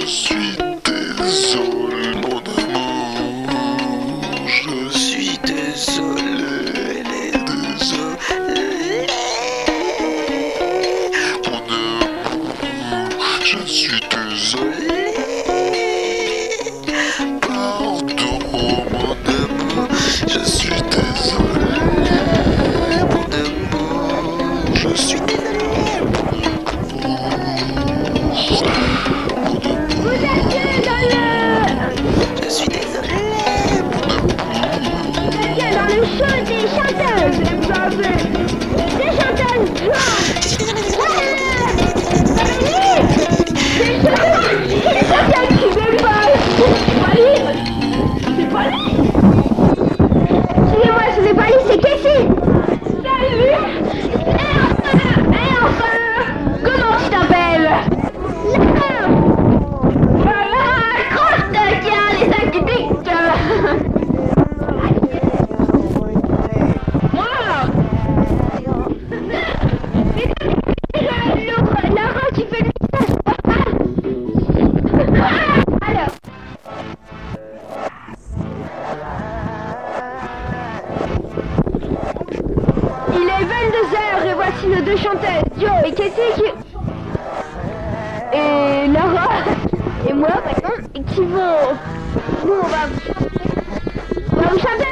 suis désolé, mon amour. Je suis désolé, désolé. Mon amour, je suis désolé. Pardon, mon amour, je suis désolé. Mon amour, je suis désolé. Je suis désolé. Vous êtes dans le show des chanteuses. Des chanteuses. C'est les chanteuses qui veulent pas. C'est pas lui. C'est pas lui. Excusez-moi, ce n'est pas lui, c'est Cassie. Salut. Et enfin, comment tu t'appelles? Voilà, crotte qui a les sacs du pic. Voilà. Laurent qui fait le message. Alors. Il est 22h et voici nos deux chanteuses, Joe et Cassie qui... Et Laura et moi maintenant qui vont... Nous on va vous chanter